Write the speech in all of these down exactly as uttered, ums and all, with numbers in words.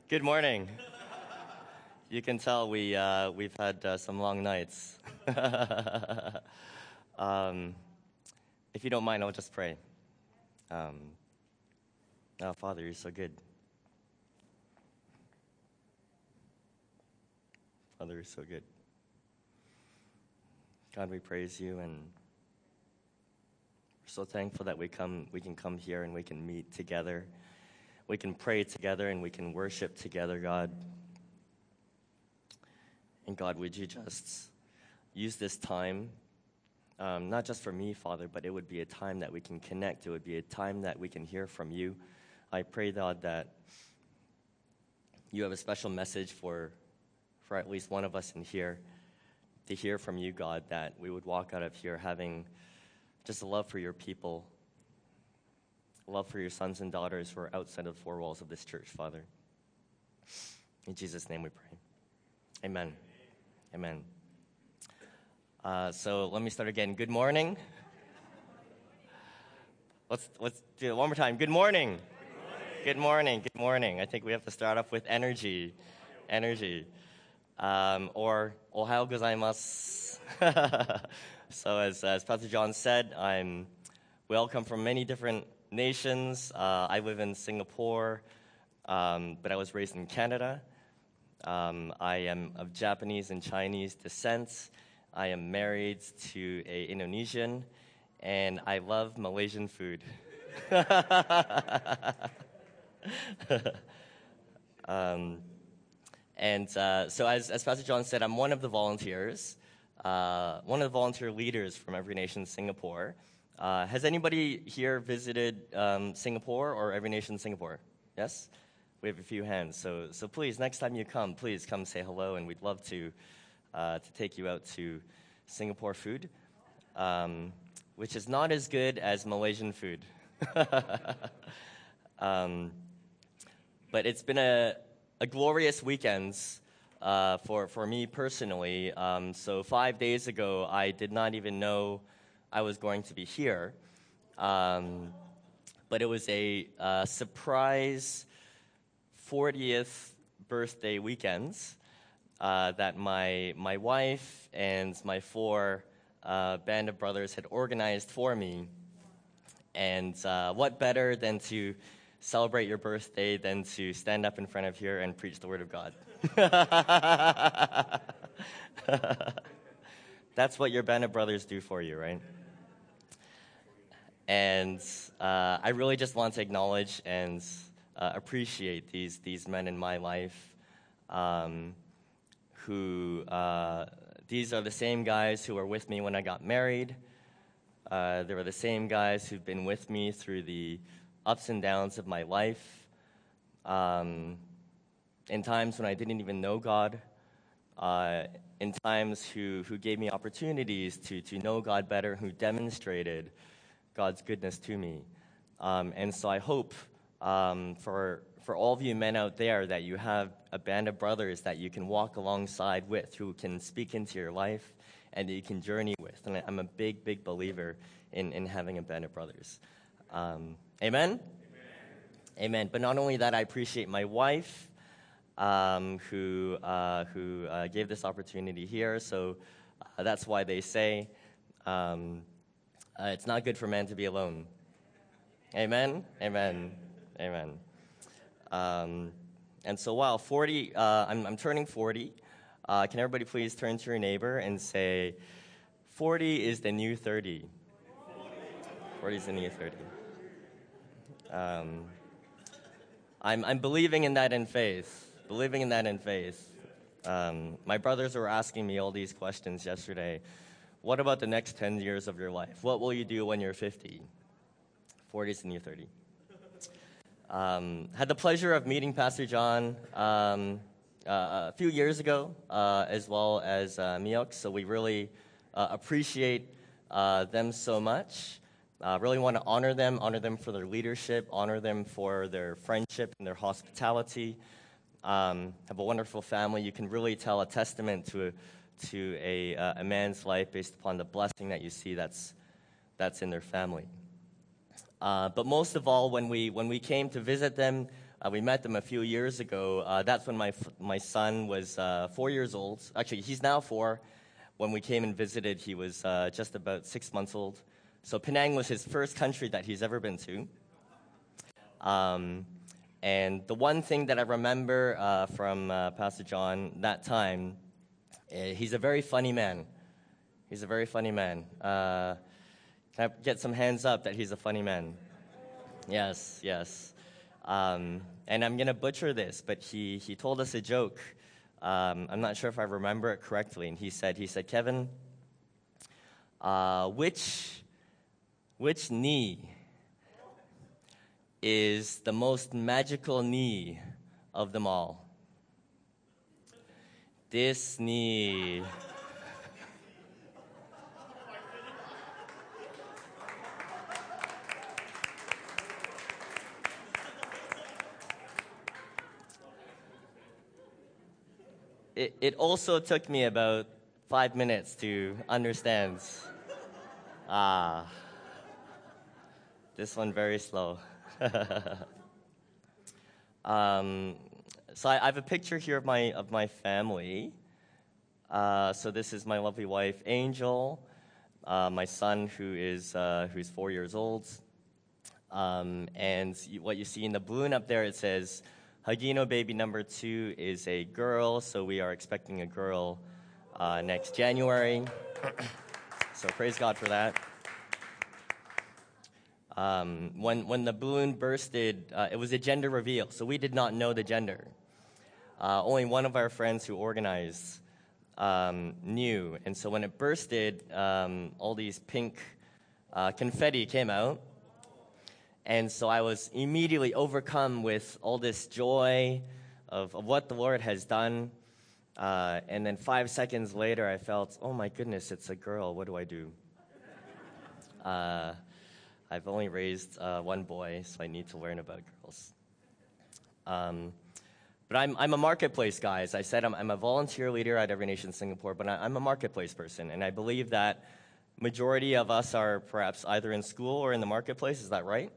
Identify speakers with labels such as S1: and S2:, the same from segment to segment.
S1: Good morning. You can tell we, uh, we've had uh, some long nights. um, if you don't mind, I'll just pray. Um, oh, Father, you're so good. Father, you're so good. God, we praise you, and we're so thankful that we come, we can come here and we can meet together. We can pray together and we can worship together, God. And God, would you just use this time, um, not just for me, Father, but it would be a time that we can connect. It would be a time that we can hear from you. I pray, God, that you have a special message for, for at least one of us in here, to hear from you, God, that we would walk out of here having just a love for your people, love for your sons and daughters who are outside of the four walls of this church, Father. In Jesus' name we pray. Amen. Amen. Uh, so let me start again. Good morning. Let's let's do it one more time. Good morning. Good morning. Good morning. Good morning. I think we have to start off with energy. Energy. Um, or ohayou gozaimasu. So as as Pastor John said, I'm we all come from many different nations. Uh, I live in Singapore, um, but I was raised in Canada. Um, I am of Japanese and Chinese descent. I am married to an Indonesian, and I love Malaysian food. um, and uh, so as, as Pastor John said, I'm one of the volunteers, uh, one of the volunteer leaders from Every Nation Singapore. Uh, has anybody here visited um, Singapore or Every Nation Singapore? Yes? We have a few hands. So so please, next time you come, please come say hello, and we'd love to uh, to take you out to Singapore food, um, which is not as good as Malaysian food. um, but it's been a, a glorious weekend uh, for, for me personally. Um, so five days ago, I did not even know I was going to be here, um, but it was a uh, surprise fortieth birthday weekend uh, that my my wife and my four uh, band of brothers had organized for me. And uh, what better than to celebrate your birthday than to stand up in front of here and preach the Word of God? That's what your band of brothers do for you, right? And uh, I really just want to acknowledge and uh, appreciate these these men in my life, um, who uh, these are the same guys who were with me when I got married. Uh, they were the same guys who've been with me through the ups and downs of my life, um, in times when I didn't even know God, uh, in times who who gave me opportunities to to know God better, who demonstrated God's goodness to me. Um, and so I hope um, for for all of you men out there that you have a band of brothers that you can walk alongside with, who can speak into your life and that you can journey with. And I'm a big, big believer in, in having a band of brothers. Um, amen? Amen? Amen. But not only that, I appreciate my wife um, who, uh, who uh, gave this opportunity here. So uh, that's why they say, um, Uh, it's not good for man to be alone. Amen? Amen. Amen. Um, and so, wow, forty, uh, I'm, I'm turning forty. Uh, can everybody please turn to your neighbor and say, forty is the new thirty. forty is the new thirty. Um, I'm, I'm believing in that in faith. Believing in that in faith. Um, my brothers were asking me all these questions yesterday. What about the next ten years of your life? What will you do when you're fifty? forty is the new thirty. Um, had the pleasure of meeting Pastor John um, uh, a few years ago, uh, as well as uh, Miok, so we really uh, appreciate uh, them so much. Uh, really want to honor them, honor them for their leadership, honor them for their friendship and their hospitality. Um, have a wonderful family. You can really tell a testament to a to a, uh, a man's life based upon the blessing that you see that's that's in their family. Uh, but most of all, when we when we came to visit them Uh, we met them a few years ago. Uh, that's when my my son was uh, four years old. Actually, he's now four. When we came and visited, he was uh, just about six months old. So Penang was his first country that he's ever been to. Um, and the one thing that I remember uh, from uh, Pastor John that time, uh, he's a very funny man. He's a very funny man. Uh, can I get some hands up that he's a funny man? Yes, yes. Um, and I'm going to butcher this, but he, he told us a joke. Um, I'm not sure if I remember it correctly. And he said, he said, Kevin, uh, which, which knee is the most magical knee of them all? This knee. It, it also took me about five minutes to understand. Ah, this one very slow. um, so I, I have a picture here of my of my family. Uh, so this is my lovely wife, Angel, uh, my son who is uh, who's four years old, um, and you, what you see in the balloon up there, it says, Hagino baby number two is a girl, so we are expecting a girl uh, next January. So praise God for that. Um, when when the balloon bursted, uh, it was a gender reveal, so we did not know the gender. Uh, only one of our friends who organized um, knew, and so when it bursted, um, all these pink uh, confetti came out. And so I was immediately overcome with all this joy of, of what the Lord has done. Uh, and then five seconds later, I felt, oh my goodness, it's a girl. What do I do? Uh, I've only raised uh, one boy, so I need to learn about girls. Um, but I'm, I'm a marketplace guy. As I said, I'm, I'm a volunteer leader at Every Nation Singapore, but I, I'm a marketplace person. And I believe that majority of us are perhaps either in school or in the marketplace. Is that right?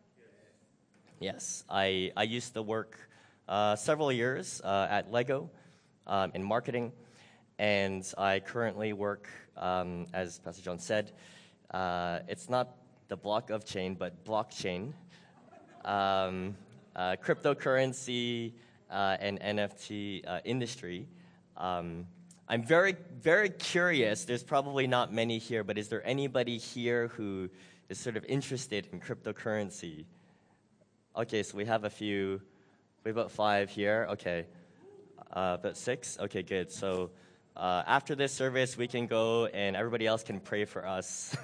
S1: Yes, I, I used to work uh, several years uh, at Lego um, in marketing, and I currently work, um, as Pastor John said, uh, it's not the blockchain, but blockchain, um, uh, cryptocurrency, uh, and N F T uh, industry. Um, I'm very, very curious. There's probably not many here, but is there anybody here who is sort of interested in cryptocurrency? Okay, so we have a few, we have about five here. Okay, uh, about six. Okay, good. So uh, after this service, we can go and everybody else can pray for us.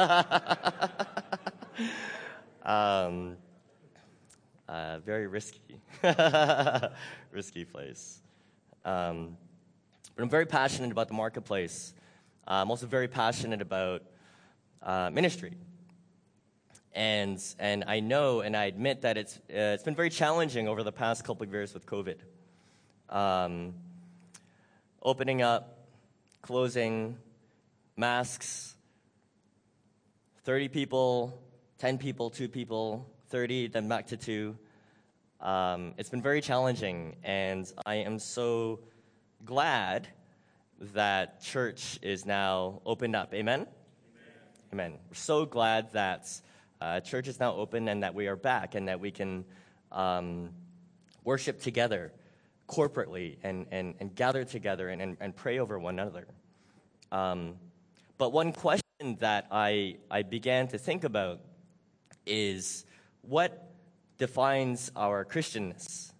S1: um, uh, very risky, risky place. Um, but I'm very passionate about the marketplace. Uh, I'm also very passionate about uh, ministry. And and I know and I admit that it's uh, it's been very challenging over the past couple of years with COVID. Um, opening up, closing, masks, thirty people, ten people, two people, thirty, then back to two. Um, it's been very challenging, and I am so glad that church is now opened up. Amen? Amen. Amen. We're so glad that Uh, church is now open and that we are back and that we can um, worship together corporately and, and, and gather together and, and, and pray over one another. Um, but one question that I, I began to think about is, what defines our Christianness?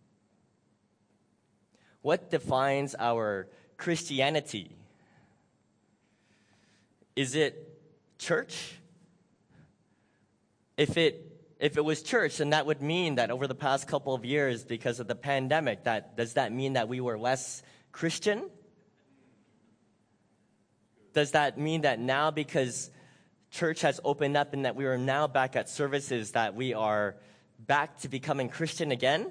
S1: What defines our Christianity? Is it church? If it if it was church, then that would mean that over the past couple of years, because of the pandemic, that does that mean that we were less Christian? Does that mean that now, because church has opened up and that we are now back at services, that we are back to becoming Christian again?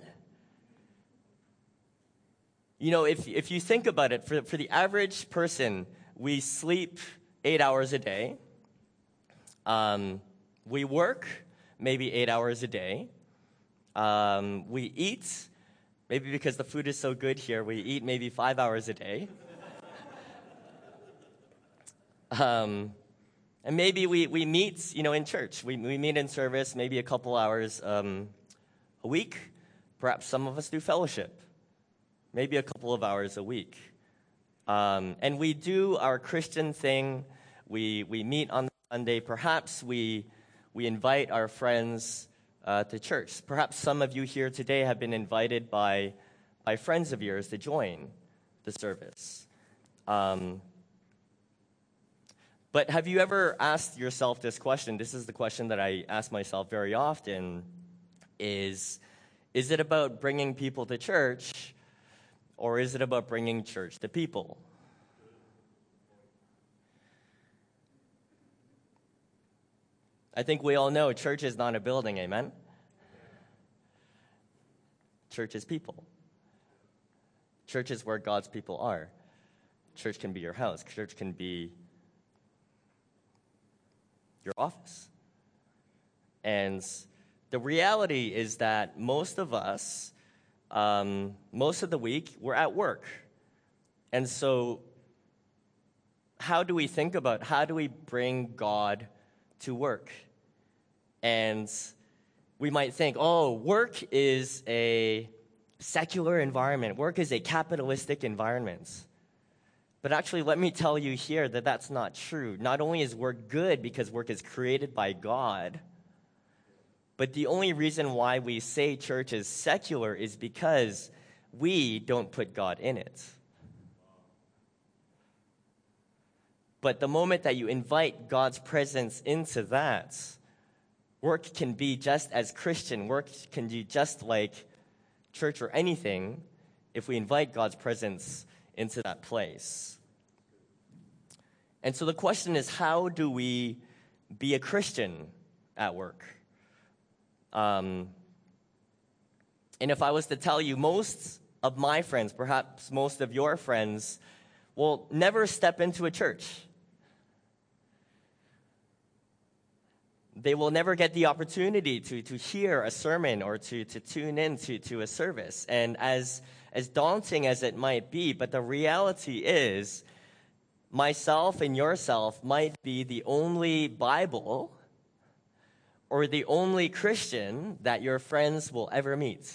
S1: You know, if if you think about it, for for the average person, we sleep eight hours a day. Um, We work maybe eight hours a day. Um, we eat, maybe because the food is so good here, we eat maybe five hours a day. um, and maybe we, we meet, you know, in church. We, we meet in service maybe a couple hours um, a week. Perhaps some of us do fellowship, maybe a couple of hours a week. Um, and we do our Christian thing. We, we meet on Sunday. Perhaps we, we invite our friends uh, to church. Perhaps some of you here today have been invited by, by friends of yours to join the service. Um, but have you ever asked yourself this question? This is the question that I ask myself very often, is, is it about bringing people to church, or is it about bringing church to people? I think we all know church is not a building, amen? Church is people. Church is where God's people are. Church can be your house. Church can be your office. And the reality is that most of us, um, most of the week, we're at work. And so how do we think about, how do we bring God to work? And we might think, oh, work is a secular environment. Work is a capitalistic environment. But actually, let me tell you here that that's not true. Not only is work good because work is created by God, but the only reason why we say church is secular is because we don't put God in it. But the moment that you invite God's presence into that, work can be just as Christian. Work can be just like church or anything if we invite God's presence into that place. And so the question is, how do we be a Christian at work? Um, and if I was to tell you, most of my friends, perhaps most of your friends, will never step into a church. They will never get the opportunity to, to hear a sermon or to, to tune in to, to a service. And as, as daunting as it might be, but the reality is, myself and yourself might be the only Bible or the only Christian that your friends will ever meet.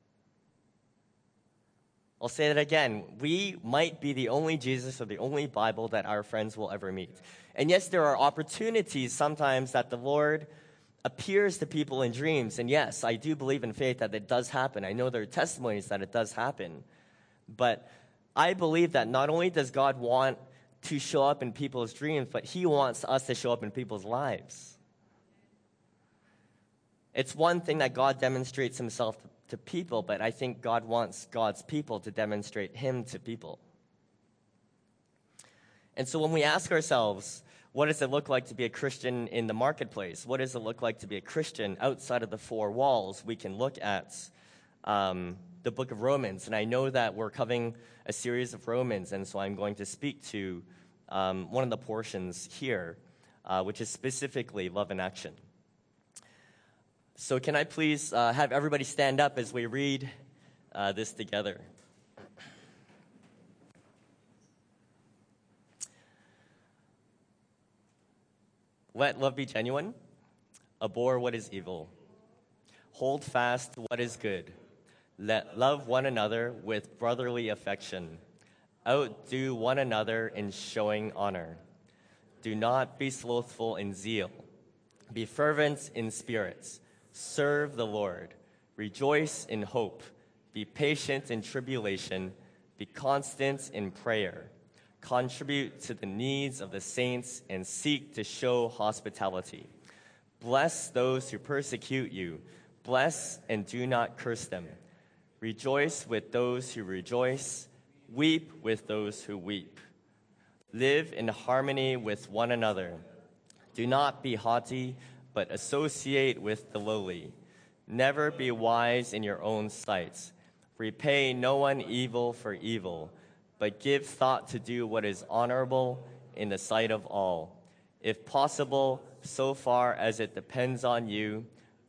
S1: I'll say that again. We might be the only Jesus or the only Bible that our friends will ever meet. And yes, there are opportunities sometimes that the Lord appears to people in dreams. And yes, I do believe in faith that it does happen. I know there are testimonies that it does happen. But I believe that not only does God want to show up in people's dreams, but he wants us to show up in people's lives. It's one thing that God demonstrates himself to, to people, but I think God wants God's people to demonstrate him to people. And so when we ask ourselves, what does it look like to be a Christian in the marketplace? What does it look like to be a Christian outside of the four walls? We can look at um, the book of Romans. And I know that we're covering a series of Romans, and so I'm going to speak to um, one of the portions here, uh, which is specifically love in action. So can I please uh, have everybody stand up as we read uh, this together? Let love be genuine. Abhor what is evil. Hold fast what is good. Let love one another with brotherly affection. Outdo one another in showing honor. Do not be slothful in zeal. Be fervent in spirits. Serve the Lord. Rejoice in hope. Be patient in tribulation. Be constant in prayer. Contribute to the needs of the saints and seek to show hospitality. Bless those who persecute you. Bless and do not curse them. Rejoice with those who rejoice. Weep with those who weep. Live in harmony with one another. Do not be haughty, but associate with the lowly. Never be wise in your own sight. Repay no one evil for evil, but give thought to do what is honorable in the sight of all. If possible, so far as it depends on you,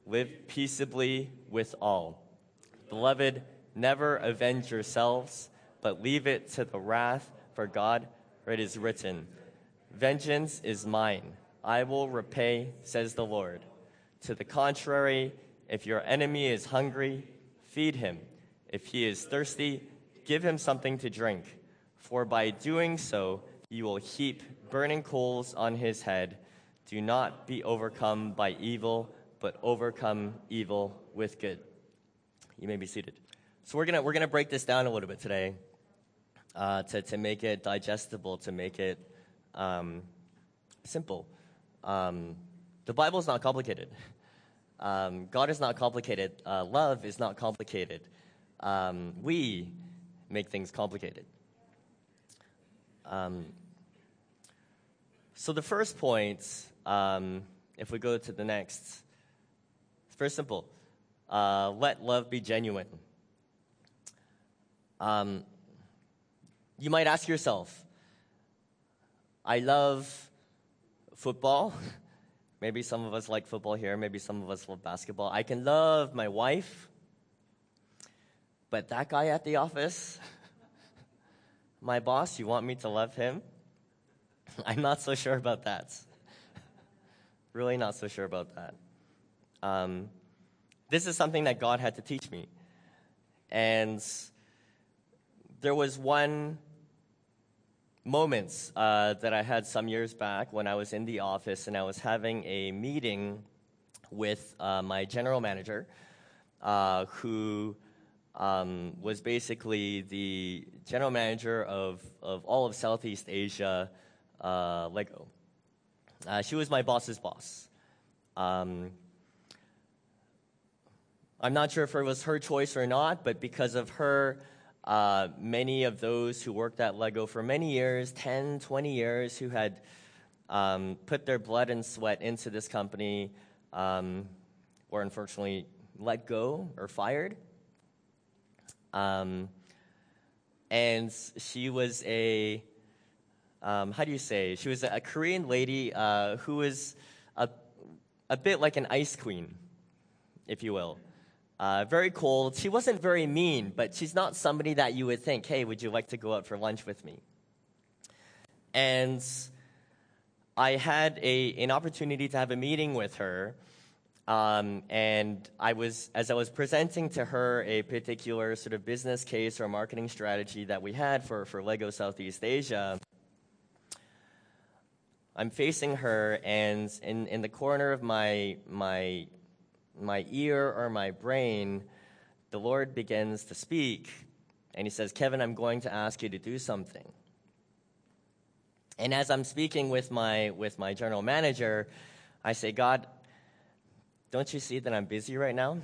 S1: live peaceably with all. Beloved, never avenge yourselves, but leave it to the wrath for God, for it is written, vengeance is mine, I will repay, says the Lord. To the contrary, if your enemy is hungry, feed him. If he is thirsty, give him something to drink. For by doing so, you will heap burning coals on his head. Do not be overcome by evil, but overcome evil with good. You may be seated. So we're gonna we're gonna break this down a little bit today, uh, to to make it digestible, to make it um, simple. Um, the Bible is not complicated. Um, God is not complicated. Uh, love is not complicated. Um, we make things complicated. Um, so the first point, um, if we go to the next, it's very simple. Uh, let love be genuine. Um, you might ask yourself, I love football. Maybe some of us like football here. Maybe some of us love basketball. I can love my wife. But that guy at the office, my boss, you want me to love him? I'm not so sure about that. Really not so sure about that. Um, this is something that God had to teach me. And there was one moment uh, that I had some years back when I was in the office and I was having a meeting with uh, my general manager, uh, who um, was basically the general manager of, of all of Southeast Asia, uh, Lego. Uh, she was my boss's boss. Um, I'm not sure if it was her choice or not, but because of her, uh, many of those who worked at Lego for many years, ten, twenty years, who had um, put their blood and sweat into this company, um, were unfortunately let go or fired. Um, and she was a, um, how do you say, she was a, a Korean lady uh, who was a, a bit like an ice queen, if you will. Uh, very cold. She wasn't very mean, but she's not somebody that you would think, hey, would you like to go out for lunch with me? And I had a an opportunity to have a meeting with her, um, and I was, as I was presenting to her a particular sort of business case or marketing strategy that we had for, for Lego Southeast Asia, I'm facing her, and in, in the corner of my my my ear or my brain, the Lord begins to speak, and he says, Kevin, I'm going to ask you to do something. And as I'm speaking with my with my general manager, I say, God, don't you see that I'm busy right now?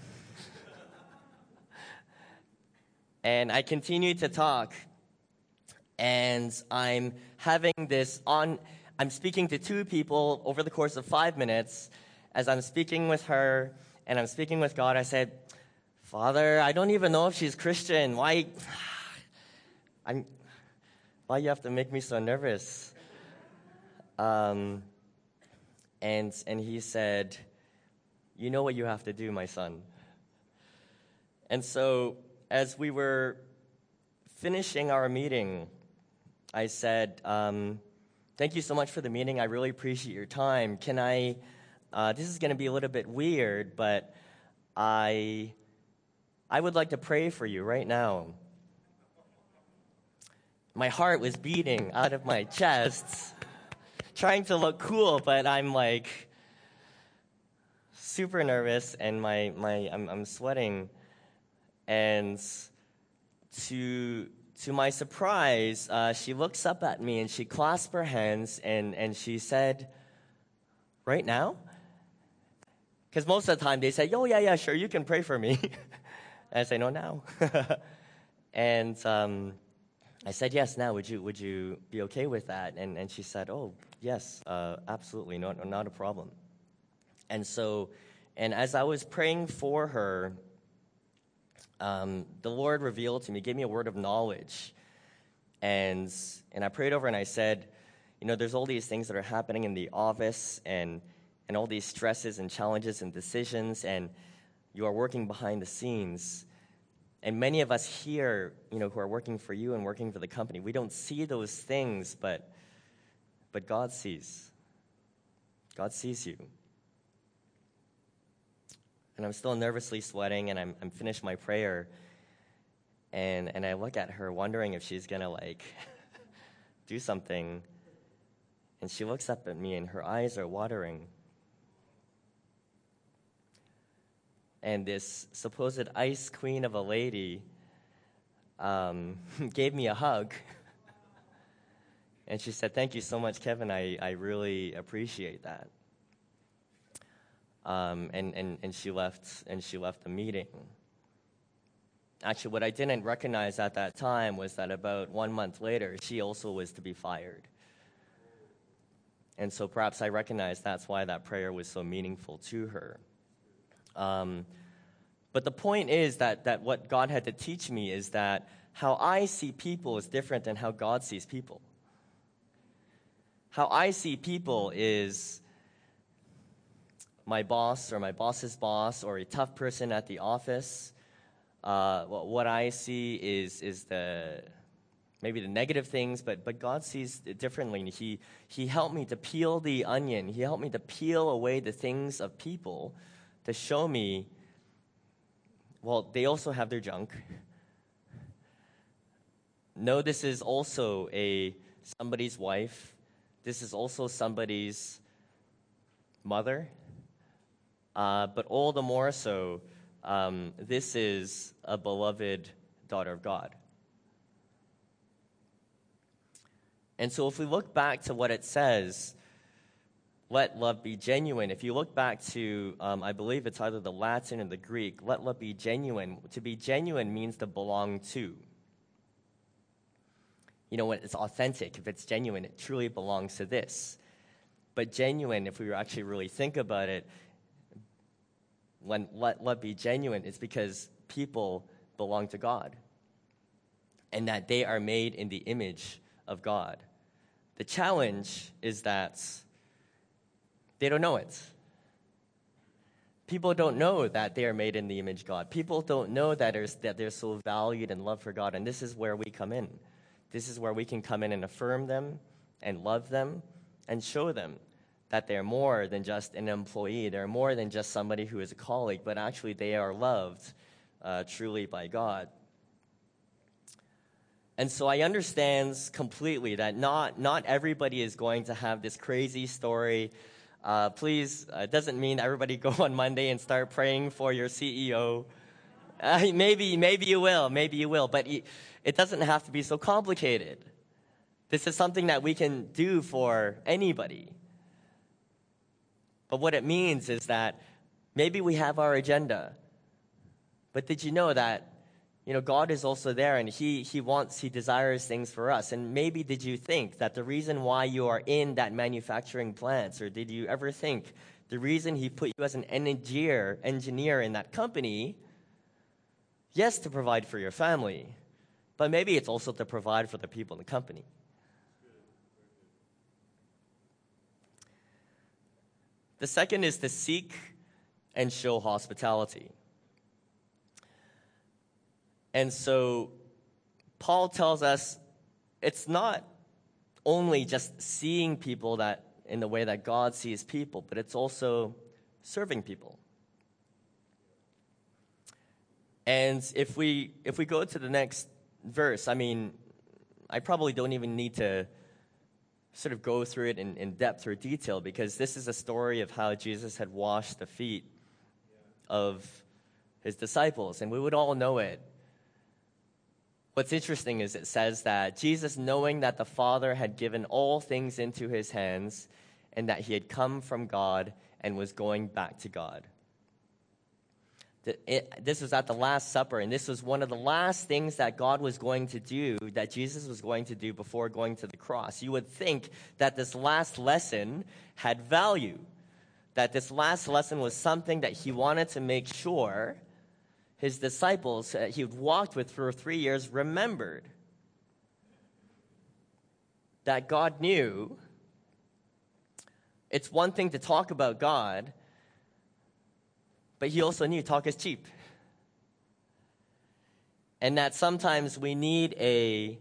S1: And I continue to talk, and I'm having this on, I'm speaking to two people over the course of five minutes. As I'm speaking with her, and I'm speaking with God, I said, Father, I don't even know if she's Christian. Why, I'm, why you have to make me so nervous? Um, and and he said, you know what you have to do, my son. And so, as we were finishing our meeting, I said, um, thank you so much for the meeting. I really appreciate your time. Can I... Uh, this is going to be a little bit weird, but I, I would like to pray for you right now. My heart was beating out of my chest, trying to look cool, but I'm like super nervous, and my, my I'm, I'm sweating. And to to my surprise, uh, she looks up at me and she clasped her hands and, and she said, right now? Because most of the time they say, oh, yeah, yeah, sure, you can pray for me. And I say, no, now. And um, I said, yes, now, would you would you be okay with that? And and she said, oh, yes, uh, absolutely, no, not a problem. And so, and as I was praying for her, um, the Lord revealed to me, gave me a word of knowledge. And and I prayed over and I said, you know, there's all these things that are happening in the office, and and all these stresses and challenges and decisions, and you are working behind the scenes. And many of us here, you know, who are working for you and working for the company, we don't see those things, but but God sees. God sees you. And I'm still nervously sweating, and I'm I'm finished my prayer, and and I look at her wondering if she's gonna like do something. And she looks up at me, and her eyes are watering. And this supposed ice queen of a lady um, gave me a hug. And she said, "Thank you so much, Kevin. I, I really appreciate that." Um, and, and, and she left and she left the meeting. Actually, what I didn't recognize at that time was that about one month later, she also was to be fired. And so perhaps I recognized that's why that prayer was so meaningful to her. Um, but the point is that, that what God had to teach me is that how I see people is different than how God sees people. How I see people is my boss or my boss's boss or a tough person at the office. Uh, what I see is is the maybe the negative things, but but God sees it differently. He He helped me to peel the onion. He helped me to peel away the things of people to show me, well, they also have their junk. No, this is also a somebody's wife. This is also somebody's mother. Uh, but all the more so, um, this is a beloved daughter of God. And so if we look back to what it says, let love be genuine. If you look back to, um, I believe it's either the Latin or the Greek, let love be genuine. To be genuine means to belong to. You know, when it's authentic, if it's genuine, it truly belongs to this. But genuine, if we actually really think about it, when let love be genuine, it's because people belong to God and that they are made in the image of God. The challenge is that they don't know it. People don't know that they are made in the image of God. People don't know that, that they're so valued and loved for God, and this is where we come in. This is where we can come in and affirm them and love them and show them that they're more than just an employee. They're more than just somebody who is a colleague, but actually they are loved uh, truly by God. And so I understand completely that not, not everybody is going to have this crazy story. Uh, please, uh, it doesn't mean everybody go on Monday and start praying for your C E O. Uh, maybe, maybe you will, maybe you will, but it doesn't have to be so complicated. This is something that we can do for anybody. But what it means is that maybe we have our agenda. But did you know that, you know, God is also there, and he, he wants, He desires things for us. And maybe did you think that the reason why you are in that manufacturing plant, or did you ever think the reason He put you as an engineer, engineer in that company, yes, to provide for your family, but maybe it's also to provide for the people in the company. The second is to seek and show hospitality. And so Paul tells us it's not only just seeing people that in the way that God sees people, but it's also serving people. And if we if we go to the next verse, I mean, I probably don't even need to sort of go through it in, in depth or detail, because this is a story of how Jesus had washed the feet of His disciples, and we would all know it. What's interesting is it says that Jesus, knowing that the Father had given all things into His hands and that He had come from God and was going back to God. It, this was at the Last Supper, and this was one of the last things that God was going to do, that Jesus was going to do before going to the cross. You would think that this last lesson had value, that this last lesson was something that He wanted to make sure His disciples uh, He had walked with for three years remembered. That God knew It's one thing to talk about God, but he also knew talk is cheap. And that sometimes we need a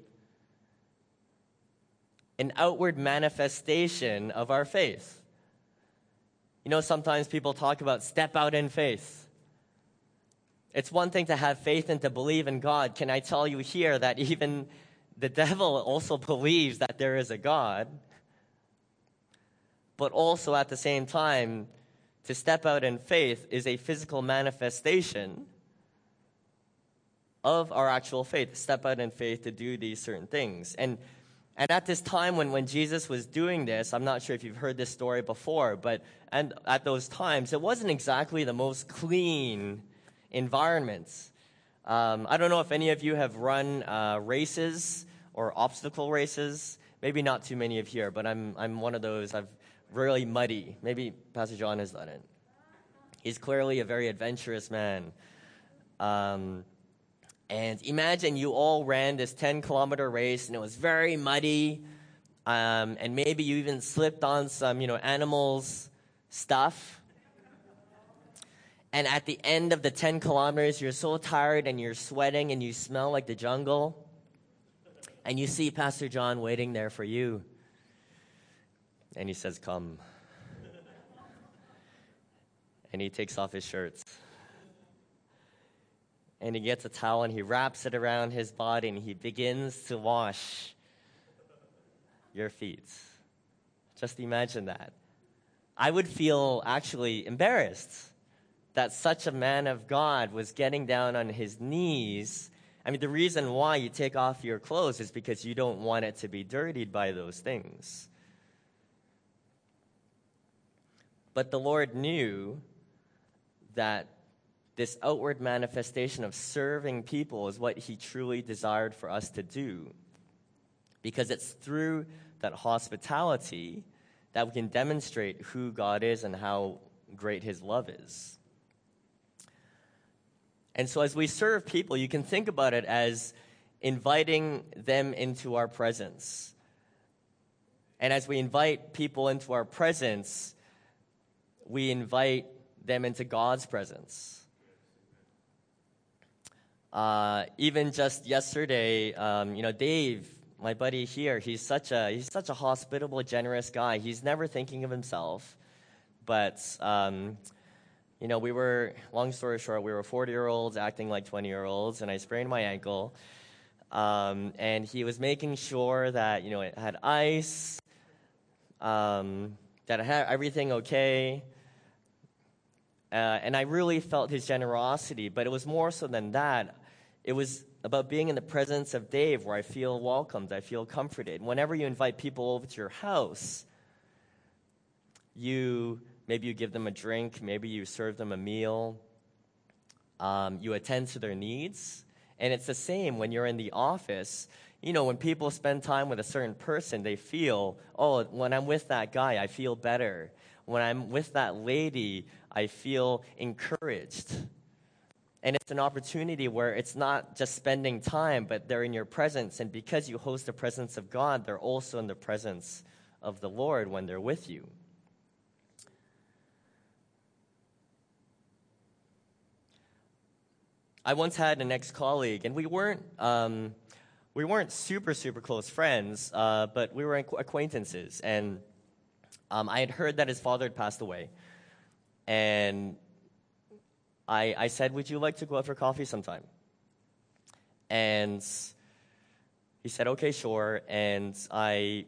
S1: an outward manifestation of our faith. You know, sometimes people talk about step out in faith. It's one thing to have faith and to believe in God. Can I tell you here that even the devil also believes that there is a God, but also at the same time, to step out in faith is a physical manifestation of our actual faith. Step out in faith to do these certain things. And and at this time when, when Jesus was doing this, I'm not sure if you've heard this story before, but and at those times, it wasn't exactly the most clean environments. Um, I don't know if any of you have run uh, races or obstacle races. Maybe not too many of here, but I'm I'm one of those. I've really muddy. Maybe Pastor John has done it. He's clearly a very adventurous man. Um, and imagine you all ran this ten-kilometer race, and it was very muddy, um, and maybe you even slipped on some, you know, animals' stuff. And at the end of the ten kilometers, you're so tired, and you're sweating, and you smell like the jungle. And you see Pastor John waiting there for you. And he says, come. And he takes off his shirts. And he gets a towel and he wraps it around his body and he begins to wash your feet. Just imagine that. I would feel actually embarrassed that such a man of God was getting down on his knees. I mean, the reason why you take off your clothes is because you don't want it to be dirtied by those things. But the Lord knew that this outward manifestation of serving people is what he truly desired for us to do. Because it's through that hospitality that we can demonstrate who God is and how great his love is. And so as we serve people, you can think about it as inviting them into our presence. And as we invite people into our presence, we invite them into God's presence. Uh, even just yesterday, um, you know, Dave, my buddy here, he's such a he's such a hospitable, generous guy. He's never thinking of himself. But, um, you know, we were, long story short, we were forty-year-olds acting like twenty-year-olds, and I sprained my ankle. Um, and he was making sure that, you know, it had ice, um, that it had everything okay. Uh, and I really felt his generosity, but it was more so than that. It was about being in the presence of Dave where I feel welcomed, I feel comforted. Whenever you invite people over to your house, you maybe you give them a drink, maybe you serve them a meal, um, you attend to their needs. And it's the same when you're in the office. You know, when people spend time with a certain person, they feel, oh, when I'm with that guy, I feel better. When I'm with that lady, I feel encouraged. And it's an opportunity where it's not just spending time, but they're in your presence. And because you host the presence of God, they're also in the presence of the Lord when they're with you. I once had an ex-colleague, and we weren't um, we weren't super, super close friends, uh, but we were acquaintances. And um, I had heard that his father had passed away. And I, I said, would you like to go out for coffee sometime? And he said, okay, sure. And I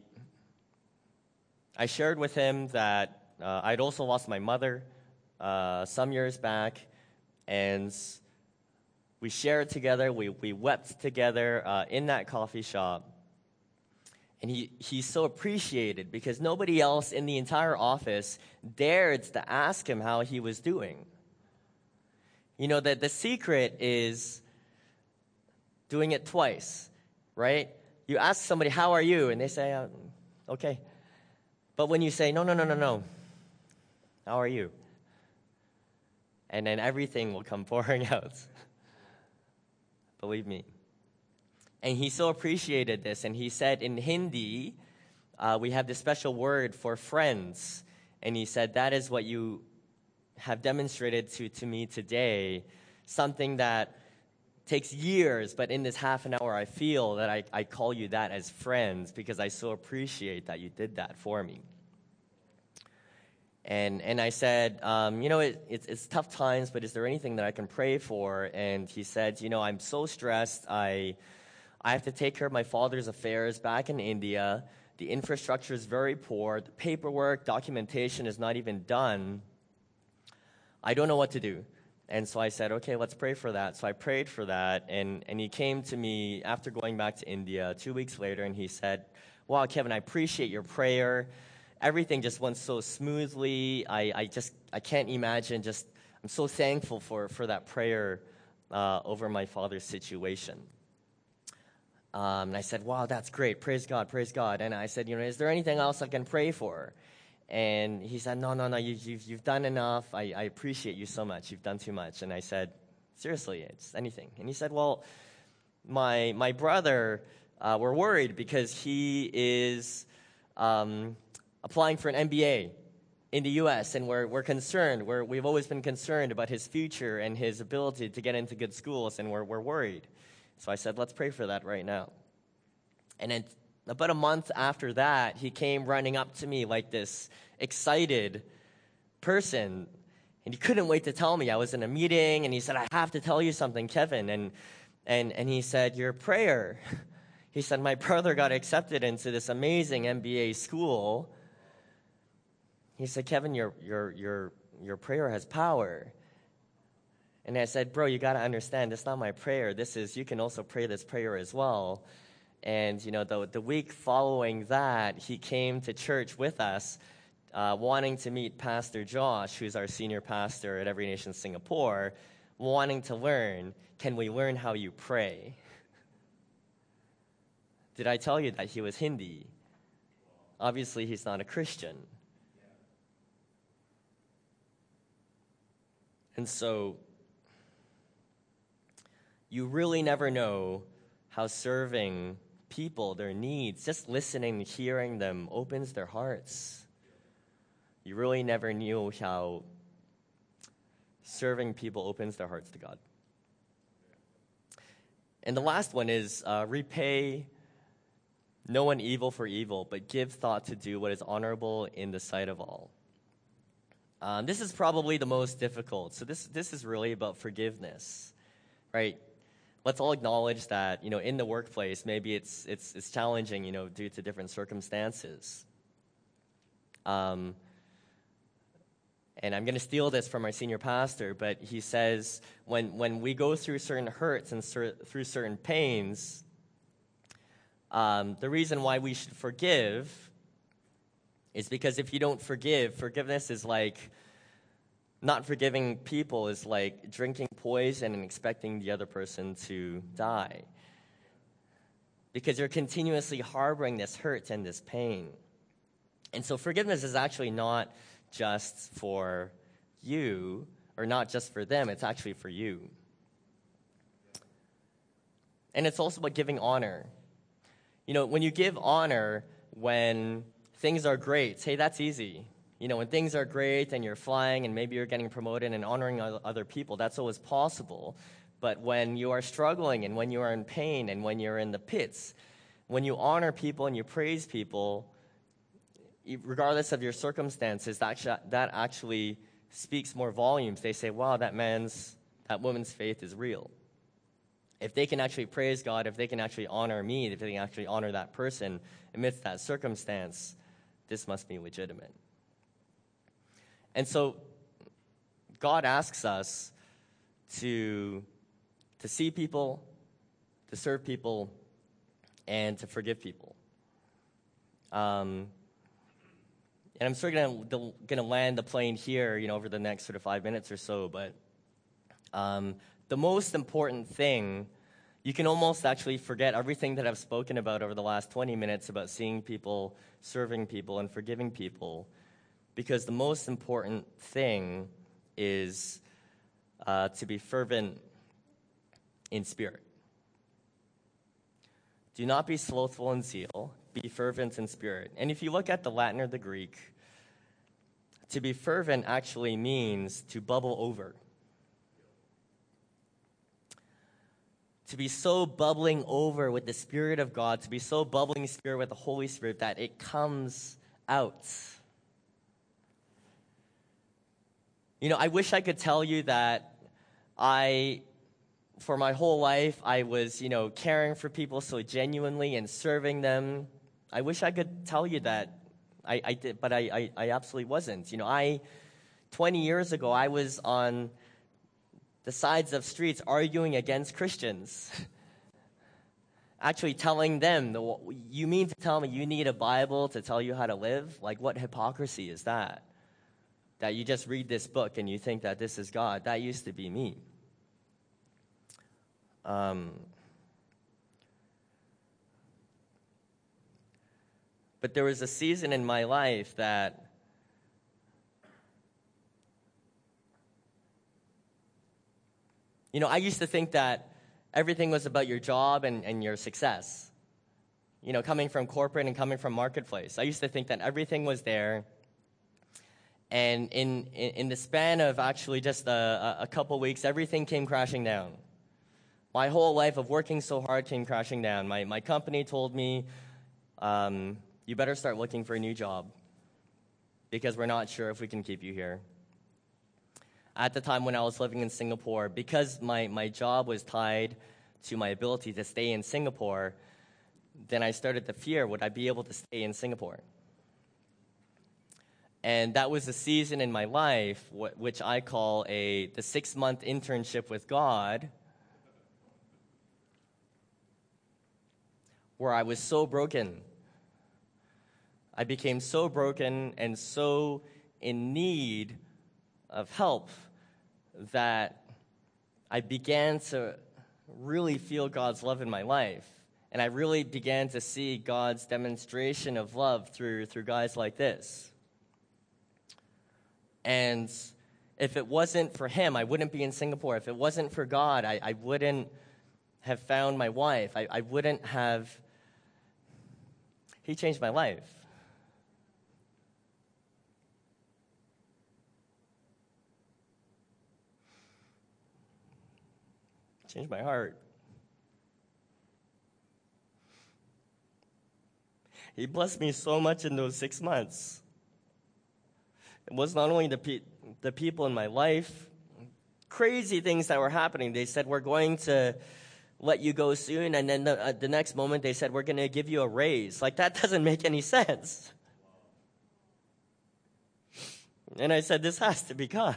S1: I shared with him that uh, I'd also lost my mother uh, some years back. And we shared together. We, we wept together uh, in that coffee shop. And he, he so appreciated because nobody else in the entire office dared to ask him how he was doing. You know, that the secret is doing it twice, right? You ask somebody, how are you? And they say, uh, okay. But when you say, no, no, no, no, no, how are you? And then everything will come pouring out. Believe me. And he so appreciated this. And he said in Hindi, uh, we have this special word for friends. And he said, that is what you have demonstrated to, to me today, something that takes years, but in this half an hour, I feel that I, I call you that as friends because I so appreciate that you did that for me. And and I said, um, you know, it, it's, it's tough times, but is there anything that I can pray for? And he said, you know, I'm so stressed. I I have to take care of my father's affairs back in India. The infrastructure is very poor. The paperwork, documentation is not even done. I don't know what to do. And so I said, okay, let's pray for that. So I prayed for that, and, and he came to me after going back to India two weeks later, and he said, wow, Kevin, I appreciate your prayer. Everything just went so smoothly. I, I just, I can't imagine just, I'm so thankful for, for that prayer uh, over my father's situation. Um, and I said, wow, that's great. Praise God, praise God. And I said, you know, is there anything else I can pray for? And he said, no, no, no, you, you've, you've done enough. I, I appreciate you so much. You've done too much. And I said, seriously, it's anything. And he said, well, my my brother, uh, we're worried because he is um, applying for an M B A in the U S, and we're, we're concerned. We're, we've always been concerned about his future and his ability to get into good schools, and we're, we're worried. So I said, let's pray for that right now. And then about a month after that, he came running up to me like this excited person, and he couldn't wait to tell me. I was in a meeting, and he said, I have to tell you something, Kevin. And and and he said, your prayer. He said, my brother got accepted into this amazing M B A school. He said, Kevin, your your your your prayer has power. And I said, bro, you got to understand, it's not my prayer. This is, you can also pray this prayer as well. And, you know, the, the week following that, he came to church with us, uh, wanting to meet Pastor Josh, who's our senior pastor at Every Nation Singapore, wanting to learn, can we learn how you pray? Did I tell you that he was Hindi? Obviously, he's not a Christian. And so, you really never know how serving people, their needs, just listening, hearing them, opens their hearts. You really never knew how serving people opens their hearts to God. And the last one is uh, repay no one evil for evil, but give thought to do what is honorable in the sight of all. Um, this is probably the most difficult. So this this is really about forgiveness, right? Let's all acknowledge that, you know, in the workplace, maybe it's it's it's challenging, you know, due to different circumstances. Um, and I'm going to steal this from our senior pastor, but he says when when we go through certain hurts and cer- through certain pains, um, the reason why we should forgive is because if you don't forgive, forgiveness is like, not forgiving people is like drinking poison and expecting the other person to die. Because you're continuously harboring this hurt and this pain. And so forgiveness is actually not just for you, or not just for them, it's actually for you. And it's also about giving honor. You know, when you give honor when things are great, hey, that's easy. You know, when things are great and you're flying and maybe you're getting promoted and honoring other people, that's always possible. But when you are struggling and when you are in pain and when you're in the pits, when you honor people and you praise people, regardless of your circumstances, that that actually speaks more volumes. They say, wow, that man's, that woman's faith is real. If they can actually praise God, if they can actually honor me, if they can actually honor that person amidst that circumstance, this must be legitimate. And so God asks us to, to see people, to serve people, and to forgive people. Um, and I'm sort of going to land the plane here, you know, over the next sort of five minutes or so. But um, the most important thing, you can almost actually forget everything that I've spoken about over the last twenty minutes about seeing people, serving people, and forgiving people. Because the most important thing is uh, to be fervent in spirit. Do not be slothful in zeal, be fervent in spirit. And if you look at the Latin or the Greek, To be fervent actually means to bubble over. To be so bubbling over with the Spirit of God, to be so bubbling Spirit with the Holy Spirit that it comes out. You know, I wish I could tell you that I, for my whole life, I was, you know, caring for people so genuinely and serving them. I wish I could tell you that I, I did, but I, I, I absolutely wasn't. You know, I, twenty years ago, I was on the sides of streets arguing against Christians. Actually telling them, you mean to tell me you need a Bible to tell you how to live? Like, what hypocrisy is that? That you just read this book and you think that this is God. That used to be me. Um, but there was a season in my life that you know, I used to think that everything was about your job and, and your success. You know, coming from corporate and coming from marketplace. I used to think that everything was there. And in, in, in the span of actually just a, a couple weeks, everything came crashing down. My whole life of working so hard came crashing down. My, my company told me, um, you better start looking for a new job because we're not sure if we can keep you here. At the time when I was living in Singapore, because my, my job was tied to my ability to stay in Singapore, then I started to fear, would I be able to stay in Singapore? And that was a season in my life, wh- which I call a the six-month internship with God, where I was so broken. I became so broken and so in need of help that I began to really feel God's love in my life. And I really began to see God's demonstration of love through, through guys like this. And if it wasn't for him, I wouldn't be in Singapore. If it wasn't for God, I, I wouldn't have found my wife. I, I wouldn't have... He changed my life. Changed my heart. He blessed me so much in those six months. It was not only the pe- the people in my life, crazy things that were happening. They said, we're going to let you go soon, and then the, uh, the next moment they said, we're going to give you a raise. Like, that doesn't make any sense. And I said, this has to be God.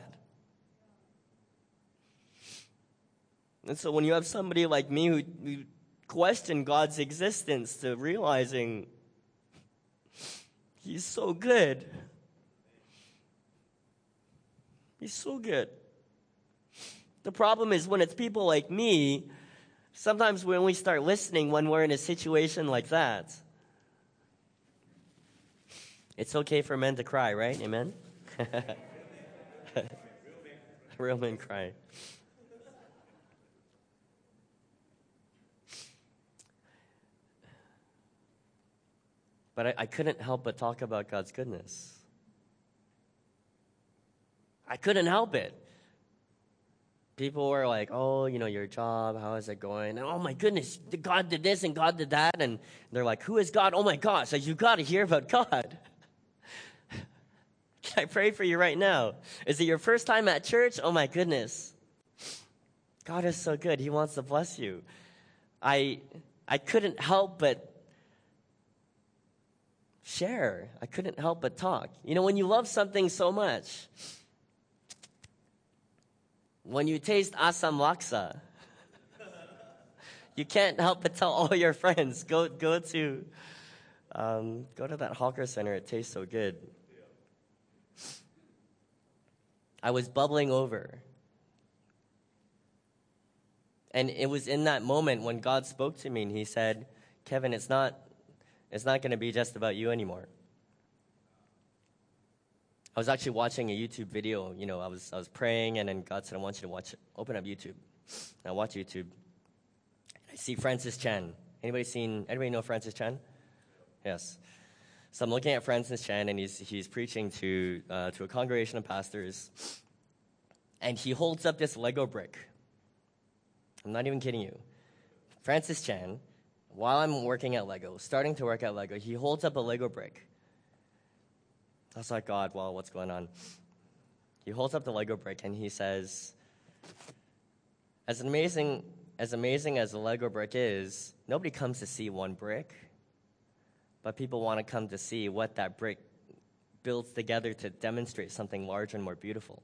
S1: And so when you have somebody like me who, who questioned God's existence to realizing he's so good. He's so good. The problem is when it's people like me, sometimes when we start listening when we're in a situation like that, it's okay for men to cry, right? Amen? Real men cry. But I, I couldn't help but talk about God's goodness. I couldn't help it. People were like, oh, you know, your job, how is it going? And, oh, my goodness, God did this and God did that. And they're like, who is God? Oh, my gosh, so you got to hear about God. Can I pray for you right now? Is it your first time at church? Oh, my goodness. God is so good. He wants to bless you. I I couldn't help but share. I couldn't help but talk. You know, when you love something so much, when you taste asam laksa, you can't help but tell all your friends, go go to um, go to that hawker center. It tastes so good. I was bubbling over. And it was in that moment when God spoke to me and he said, Kevin, it's not it's not going to be just about you anymore. I was actually watching a YouTube video. You know, I was I was praying, and then God said, I want you to watch it. Open up YouTube. And I watch YouTube. I see Francis Chan. Anybody seen, anybody know Francis Chan? Yes. So I'm looking at Francis Chan, and he's he's preaching to uh, to a congregation of pastors, and he holds up this Lego brick. I'm not even kidding you. Francis Chan, while I'm working at Lego, starting to work at Lego, he holds up a Lego brick. I was like, God, well, what's going on? He holds up the Lego brick, and he says, as amazing as amazing as the Lego brick is, nobody comes to see one brick. But people want to come to see what that brick builds together to demonstrate something larger and more beautiful.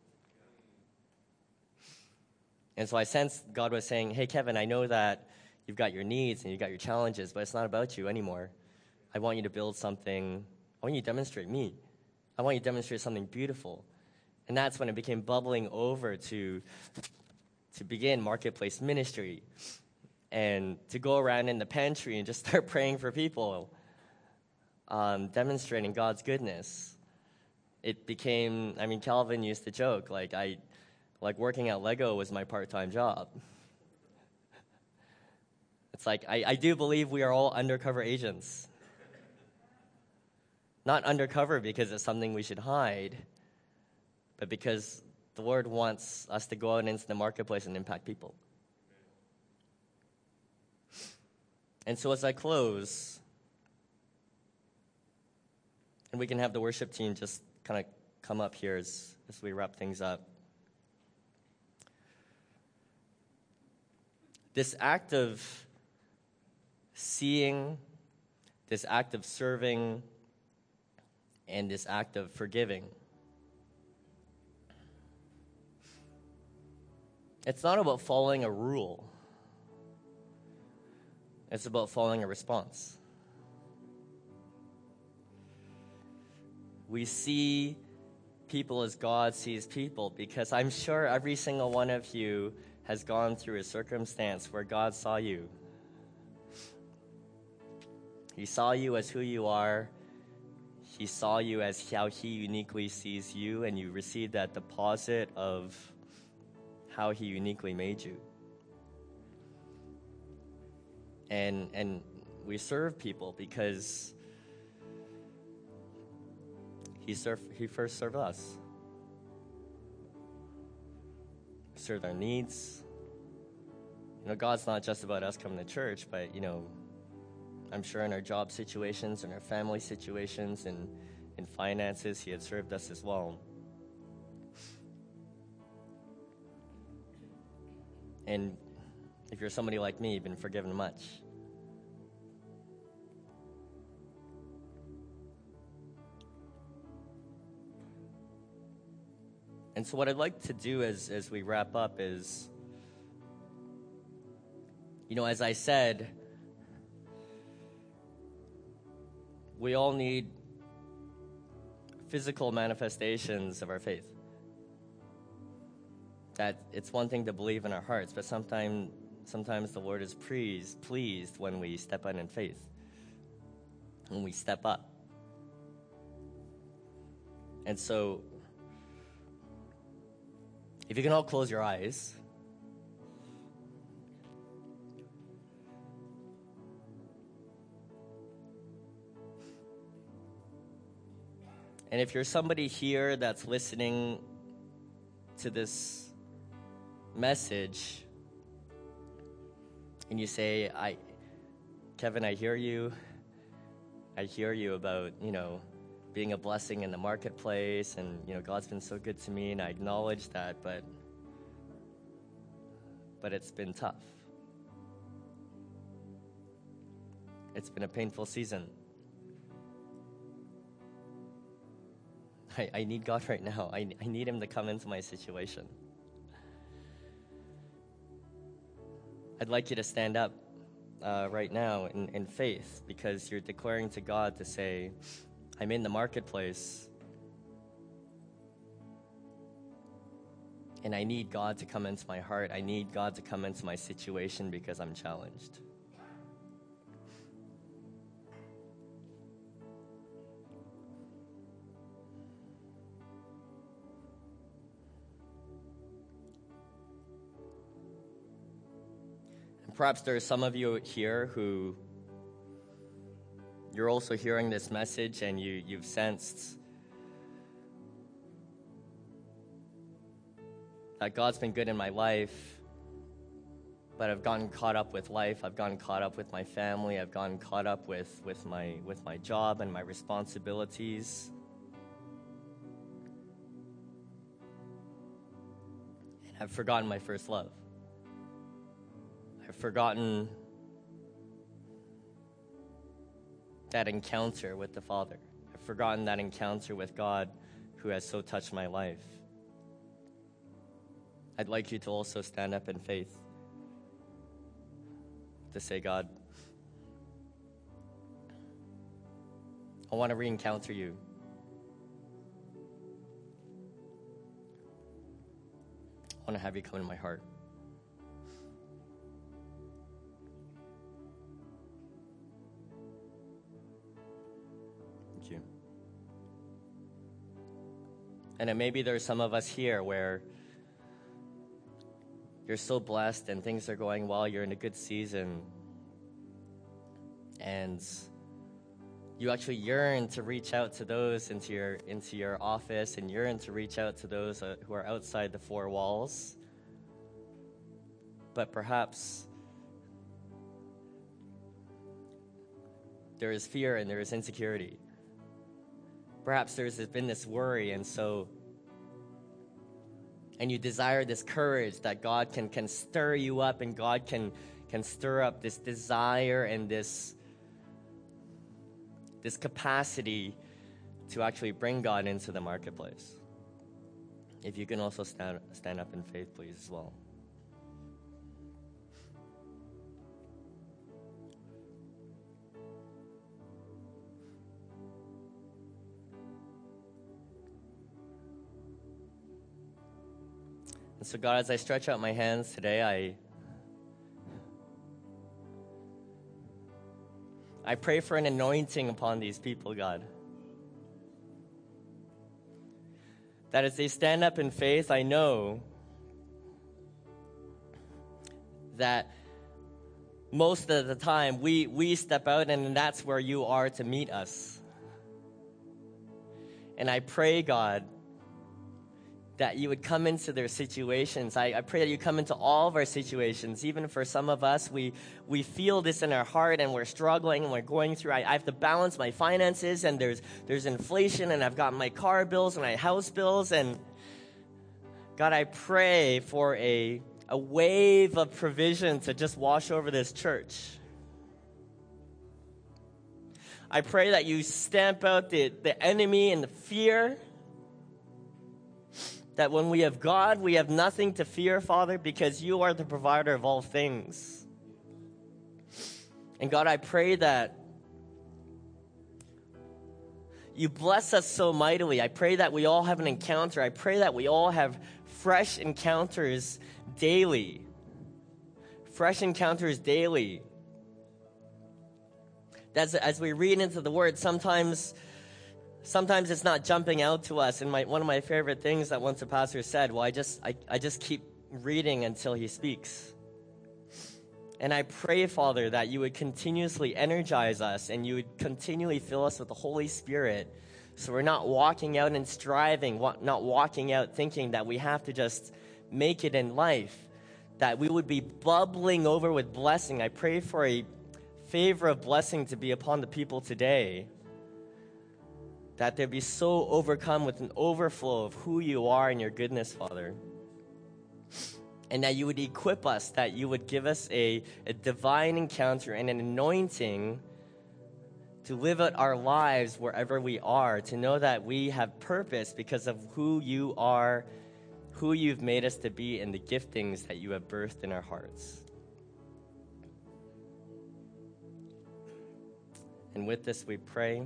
S1: And so I sensed God was saying, hey, Kevin, I know that you've got your needs and you've got your challenges, but it's not about you anymore. I want you to build something. I want you to demonstrate me. I want you to demonstrate something beautiful. And that's when it became bubbling over to, to begin marketplace ministry and to go around in the pantry and just start praying for people. Um, demonstrating God's goodness. It became, I mean, Calvin used to joke, like, I, like working at Lego was my part-time job. It's like, I, I do believe we are all undercover agents. Not undercover because it's something we should hide, but because the Lord wants us to go out into the marketplace and impact people. And so as I close, and we can have the worship team just kind of come up here as, as we wrap things up. This act of seeing, this act of serving, and this act of forgiving, it's not about following a rule. It's about following a response. We see people as God sees people, because I'm sure every single one of you has gone through a circumstance where God saw you. He saw you as who you are. He saw you as how He uniquely sees you, and you received that deposit of how He uniquely made you. And and we serve people because He served, He first served us. Served our needs. You know, God's not just about us coming to church, but, you know, I'm sure in our job situations, in our family situations, and in finances, He had served us as well. And if you're somebody like me, you've been forgiven much. And so what I'd like to do as, as we wrap up is, you know, as I said, we all need physical manifestations of our faith. That it's one thing to believe in our hearts, but sometimes sometimes the Lord is pleased, pleased when we step out in faith, when we step up. And so, if you can all close your eyes. And if you're somebody here that's listening to this message, and you say, I, Kevin, I hear you. I hear you about, you know, being a blessing in the marketplace, and, you know, God's been so good to me, and I acknowledge that, but, but it's been tough. It's been a painful season. I, I need God right now. I, I need Him to come into my situation. I'd like you to stand up uh, right now in, in faith, because you're declaring to God to say, I'm in the marketplace, and I need God to come into my heart. I need God to come into my situation because I'm challenged. And perhaps there are some of you here who you're also hearing this message and you, you've sensed that God's been good in my life, but I've gotten caught up with life. I've gotten caught up with my family. I've gotten caught up with, with, my, with my job and my responsibilities. And I've forgotten my first love. I've forgotten that encounter with the Father. I've forgotten that encounter with God who has so touched my life. I'd like you to also stand up in faith to say, God, I want to re-encounter you. I want to have you come in my heart. Thank you. And then maybe there's some of us here where you're so blessed and things are going well, you're in a good season, and you actually yearn to reach out to those into your into your office, and yearn to reach out to those uh, who are outside the four walls. But perhaps there is fear and there is insecurity. Perhaps there's been this worry, and so and you desire this courage that God can, can stir you up, and God can, can stir up this desire and this, this capacity to actually bring God into the marketplace. If you can also stand, stand up in faith, please, as well. And so, God, as I stretch out my hands today, I I pray for an anointing upon these people, God. That as they stand up in faith, I know that most of the time we, we step out, and that's where you are to meet us. And I pray, God, that you would come into their situations. I, I pray that you come into all of our situations. Even for some of us, we we feel this in our heart, and we're struggling, and we're going through. I, I have to balance my finances, and there's there's inflation, and I've got my car bills and my house bills. And God, I pray for a, a wave of provision to just wash over this church. I pray that you stamp out the, the enemy and the fear. That when we have God, we have nothing to fear, Father, because you are the provider of all things. And God, I pray that you bless us so mightily. I pray that we all have an encounter. I pray that we all have fresh encounters daily. Fresh encounters daily. As, as we read into the Word, sometimes... Sometimes it's not jumping out to us. And my, one of my favorite things that once a pastor said, well, I just, I, I just keep reading until he speaks. And I pray, Father, that you would continuously energize us, and you would continually fill us with the Holy Spirit, so we're not walking out and striving, not walking out thinking that we have to just make it in life, that we would be bubbling over with blessing. I pray for a favor of blessing to be upon the people today, that they'd be so overcome with an overflow of who you are and your goodness, Father. And that you would equip us, that you would give us a, a divine encounter and an anointing to live out our lives wherever we are, to know that we have purpose because of who you are, who you've made us to be, and the giftings that you have birthed in our hearts. And with this we pray.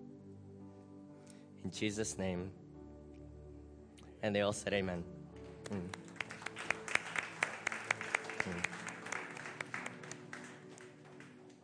S1: In Jesus' name. And they all said amen. Mm. Mm.